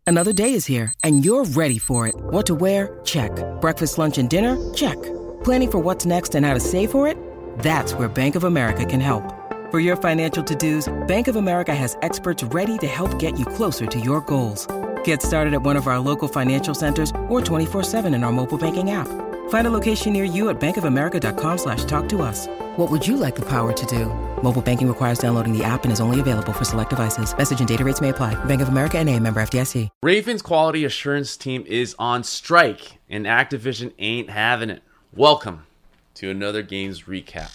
Another day is here, and you're ready for it. What to wear? Check. Breakfast, lunch, and dinner? Check. Planning for what's next and how to save for it? That's where Bank of America can help. For your financial to-dos, Bank of America has experts ready to help get you closer to your goals. Get started at one of our local financial centers or 24/7 in our mobile banking app. Find a location near you at bankofamerica.com/talktous. What would you like the power to do? Mobile banking requires downloading the app and is only available for select devices. Message and data rates may apply. Bank of America N.A., member FDIC. Ravens quality assurance team is on strike, and Activision ain't having it. Welcome to another games recap.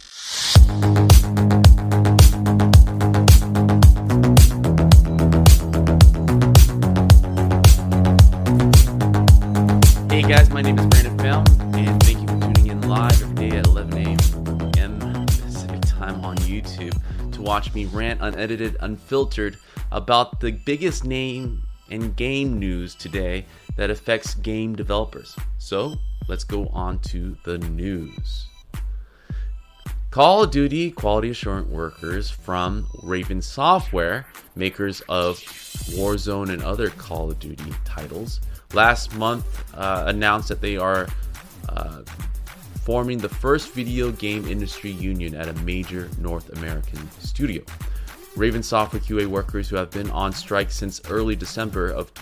Hey guys, my name is Brandon Film, and thank you for tuning in live every day at 11 a.m. Pacific time on YouTube to watch me rant unedited, unfiltered about the biggest name in game news today that affects game developers. So let's go on to the news. Call of Duty quality assurance workers from Raven Software, makers of Warzone and other Call of Duty titles, last month announced that they are forming the first video game industry union at a major North American studio. Raven Software QA workers who have been on strike since early December of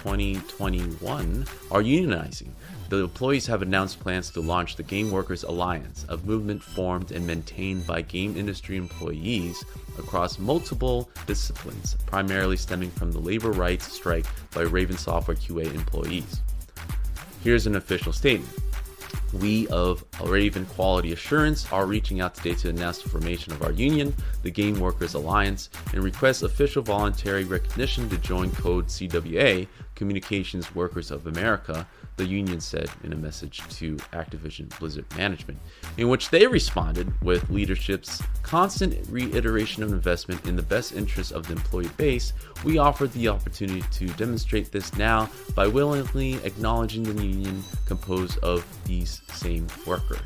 2021 are unionizing. The employees have announced plans to launch the Game Workers Alliance, a movement formed and maintained by game industry employees across multiple disciplines, primarily stemming from the labor rights strike by Raven Software QA employees. Here's an official statement. We of Raven Quality Assurance are reaching out today to announce the formation of our union, the Game Workers Alliance, and request official voluntary recognition to join code CWA, Communications Workers of America, the union said in a message to Activision Blizzard management, in which they responded with leadership's constant reiteration of investment in the best interest of the employee base. We offered the opportunity to demonstrate this now by willingly acknowledging the union composed of these same workers.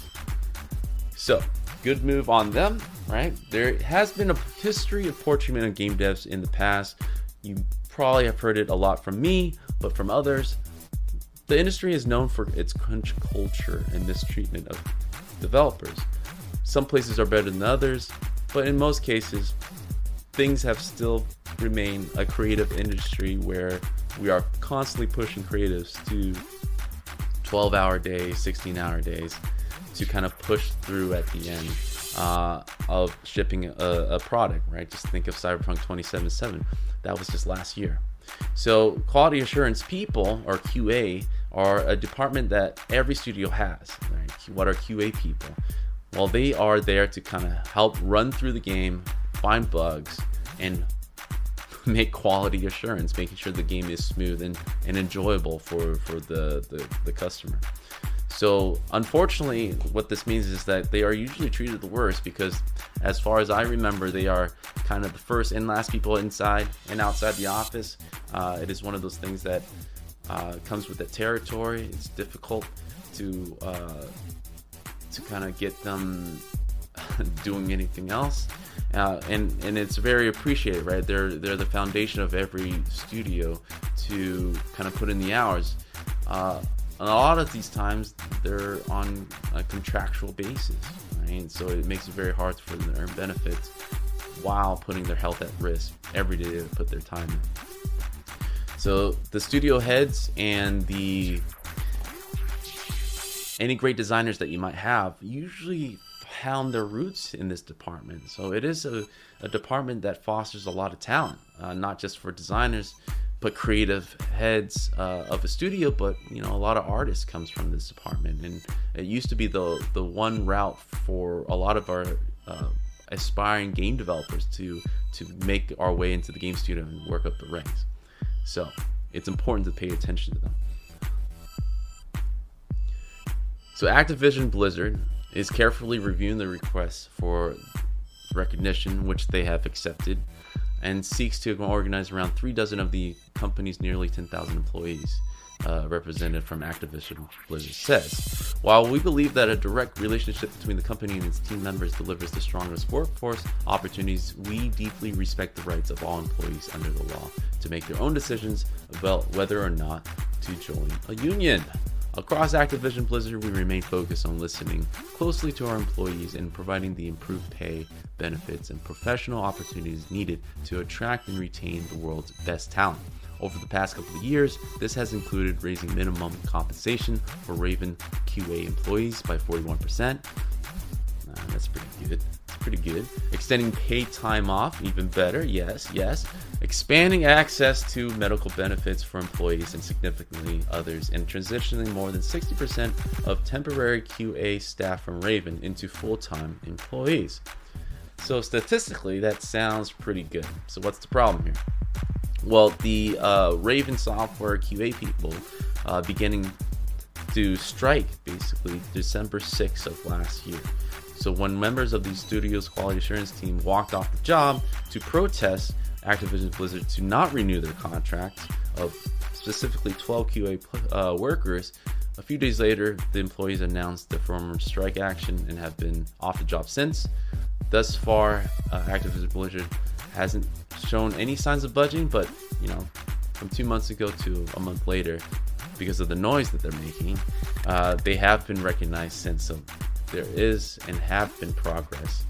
So, good move on them, right? There has been a history of poor treatment of game devs in the past. You probably have heard it a lot from me, but from others. The industry is known for its crunch culture and mistreatment of developers. Some places are better than others, but in most cases, things have still remained a creative industry where we are constantly pushing creatives to 12-hour days, 16-hour days to kind of push through at the end of shipping a product, right? Just think of Cyberpunk 2077. That was just last year. So quality assurance people, or QA, are a department that every studio has, right? What are QA people? Well, they are there to kind of help run through the game, find bugs, and make quality assurance, making sure the game is smooth and enjoyable for the customer. So unfortunately, what this means is that they are usually treated the worst because, as far as I remember, they are kind of the first and last people inside and outside the office. It is one of those things that comes with the territory. It's difficult to kind of get them doing anything else, and it's very appreciated, right? They're the foundation of every studio to kind of put in the hours. And a lot of these times they're on a contractual basis, right? So it makes it very hard for them to earn benefits while putting their health at risk every day to put their time in. So the studio heads and any great designers that you might have usually found their roots in this department. So it is a department that fosters a lot of talent, not just for designers, but creative heads of a studio, but a lot of artists comes from this department, and it used to be the one route for a lot of our aspiring game developers to make our way into the game studio and work up the ranks. So it's important to pay attention to them. So Activision Blizzard is carefully reviewing the requests for recognition, which they have accepted. and seeks to organize around 36 of the company's nearly 10,000 employees. Representative from Activision Blizzard says, while we believe that a direct relationship between the company and its team members delivers the strongest workforce opportunities, we deeply respect the rights of all employees under the law to make their own decisions about whether or not to join a union. Across Activision Blizzard, we remain focused on listening closely to our employees and providing the improved pay, benefits, and professional opportunities needed to attract and retain the world's best talent. Over the past couple of years, this has included raising minimum compensation for Raven QA employees by 41%. That's pretty good. It's pretty good. Extending paid time off, even better. Yes. Expanding access to medical benefits for employees and significantly others, and transitioning more than 60% of temporary QA staff from Raven into full-time employees. So statistically, that sounds pretty good. So what's the problem here? Well, the Raven Software QA people beginning to strike basically December 6th of last year. So when members of the studio's quality assurance team walked off the job to protest Activision Blizzard to not renew their contracts of specifically 12 QA workers, a few days later, the employees announced their former strike action and have been off the job since. Thus far, Activision Blizzard hasn't shown any signs of budging, but from 2 months ago to a month later, because of the noise that they're making, they have been recognized since. So there is and have been progress.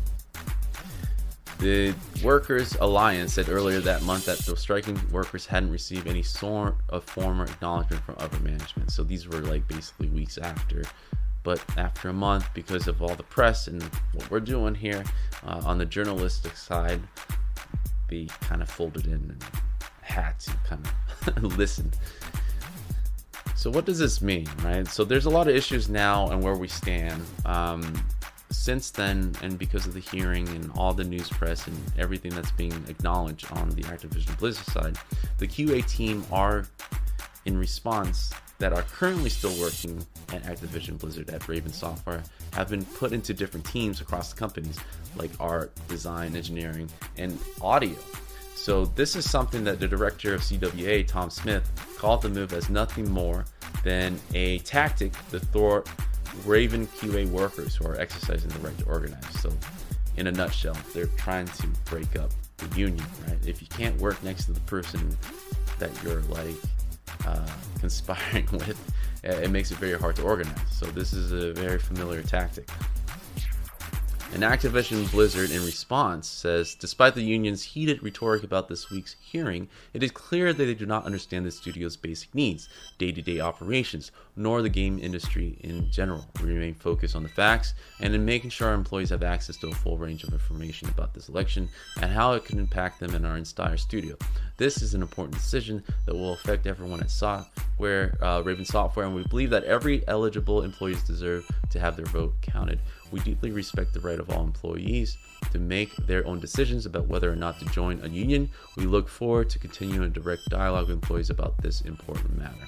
The Workers Alliance said earlier that month that the striking workers hadn't received any sort of former acknowledgement from upper management. So these were basically weeks after. But after a month, because of all the press and what we're doing here on the journalistic side, we kind of folded in and had to kind of listen. So what does this mean, right? So there's a lot of issues now and where we stand. Since then, and because of the hearing and all the news press and everything that's being acknowledged on the Activision Blizzard side, the QA team are in response that are currently still working at Activision Blizzard at Raven Software have been put into different teams across the companies, like art, design, engineering, and audio. So this is something that the director of CWA, Tom Smith, called the move as nothing more than a tactic to thwart Raven QA workers who are exercising the right to organize. So in a nutshell, they're trying to break up the union, right? If you can't work next to the person that you're conspiring with, it makes it very hard to organize. So this is a very familiar tactic. And Activision Blizzard, in response, says, despite the union's heated rhetoric about this week's hearing, it is clear that they do not understand the studio's basic needs, day-to-day operations, nor the game industry in general. We remain focused on the facts and in making sure our employees have access to a full range of information about this election and how it can impact them in our entire studio. This is an important decision that will affect everyone at Raven Software, and we believe that every eligible employees deserve to have their vote counted. We deeply respect the right of all employees to make their own decisions about whether or not to join a union. We look forward to continuing a direct dialogue with employees about this important matter.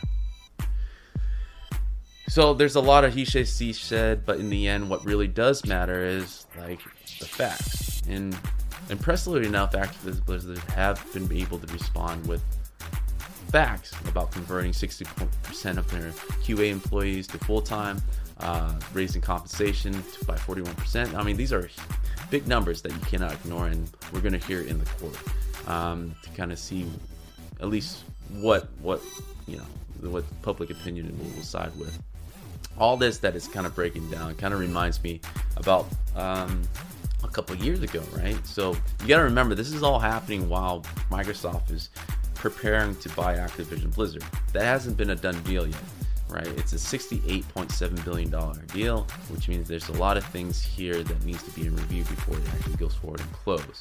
So there's a lot of he said, she said, but in the end, what really does matter is the facts. And impressively enough, Activision Blizzard have been able to respond with facts about converting 60% of their QA employees to full-time, raising compensation by 41%. I mean, these are big numbers that you cannot ignore, and we're going to hear it in the court to kind of see at least what public opinion will side with. All this that is kind of breaking down kind of reminds me about a couple of years ago, right? So you got to remember, this is all happening while Microsoft is preparing to buy Activision Blizzard. That hasn't been a done deal yet, right? It's a $68.7 billion deal, which means there's a lot of things here that needs to be in review before it actually goes forward and close.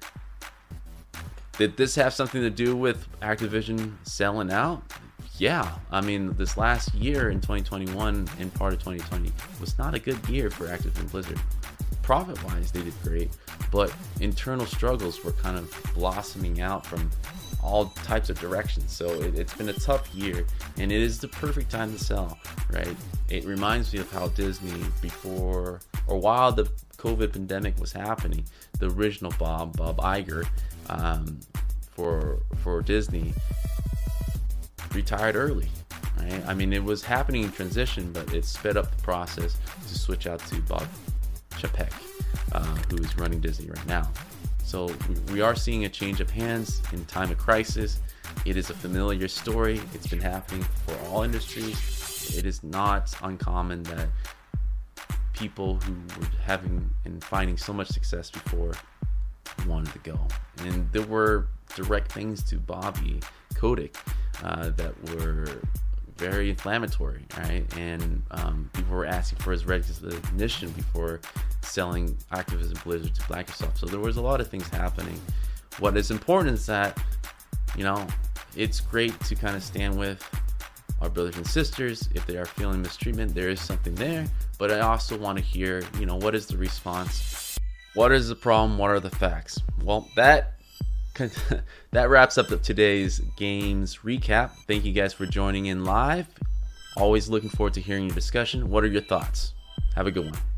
Did this have something to do with Activision selling out? Yeah, I mean, this last year in 2021 and part of 2020 was not a good year for Activision Blizzard. Profit-wise, they did great, but internal struggles were kind of blossoming out from all types of directions. So it's been a tough year, and it is the perfect time to sell, right? It reminds me of how Disney, before or while the COVID pandemic was happening, the original Bob Iger, for Disney retired early. Right? I mean, it was happening in transition, but it sped up the process to switch out to Bob Chapek, who is running Disney right now. So we are seeing a change of hands in time of crisis. It is a familiar story. It's been happening for all industries. It is not uncommon that people who were having and finding so much success before wanted to go. And there were direct things to Bobby Kotick that were very inflammatory, right? And people were asking for his resignation before selling Activision Blizzard to Microsoft. So there was a lot of things happening. What is important is that, you know, it's great to kind of stand with our brothers and sisters. If they are feeling mistreatment, there is something there. But I also want to hear, you know, what is the response? What is the problem? What are the facts? Well, that wraps up today's games recap. Thank you guys for joining in live. Always looking forward to hearing your discussion. What are your thoughts? Have a good one.